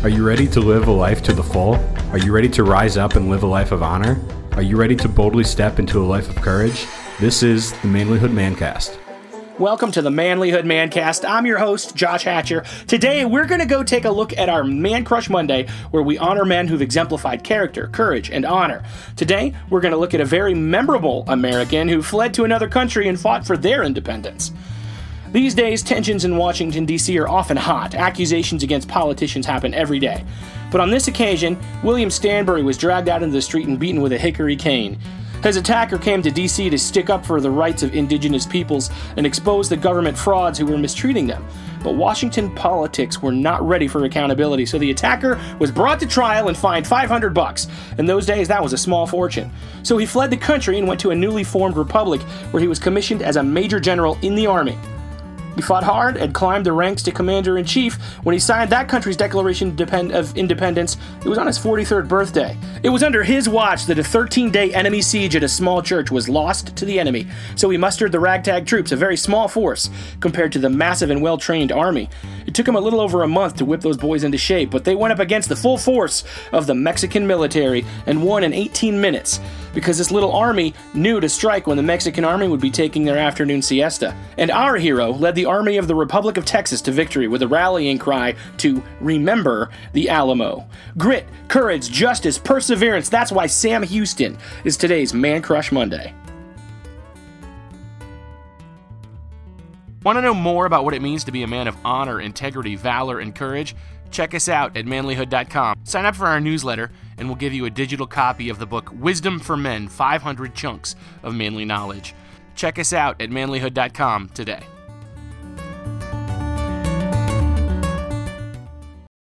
Are you ready to live a life to the full? Are you ready to rise up and live a life of honor? Are you ready to boldly step into a life of courage? This is the Manlyhood Mancast. Welcome to the Manlyhood Mancast. I'm your host, Josh Hatcher. Today, we're going to go take a look at our Man Crush Monday, where we honor men who've exemplified character, courage, and honor. Today, we're going to look at a very memorable American who fled to another country and fought for their independence. These days, tensions in Washington, D.C. are often hot. Accusations against politicians happen every day. But on this occasion, William Stanbury was dragged out into the street and beaten with a hickory cane. His attacker came to D.C. to stick up for the rights of indigenous peoples and expose the government frauds who were mistreating them. But Washington politics were not ready for accountability, so the attacker was brought to trial and fined $500. In those days, that was a small fortune. So he fled the country and went to a newly formed republic where he was commissioned as a major general in the army. He fought hard and climbed the ranks to commander-in-chief. When he signed that country's Declaration of Independence, it was on his 43rd birthday. It was under his watch that a 13-day enemy siege at a small church was lost to the enemy, so he mustered the ragtag troops, a very small force compared to the massive and well-trained army. It took him a little over a month to whip those boys into shape, but they went up against the full force of the Mexican military and won in 18 minutes, because this little army knew to strike when the Mexican army would be taking their afternoon siesta. And our hero led the Army of the Republic of Texas to victory with a rallying cry to remember the Alamo. Grit, courage, justice, perseverance, that's why Sam Houston is today's Man Crush Monday. Want to know more about what it means to be a man of honor, integrity, valor, and courage? Check us out at manlyhood.com. Sign up for our newsletter, and we'll give you a digital copy of the book Wisdom for Men, 500 Chunks of Manly Knowledge. Check us out at manlyhood.com today.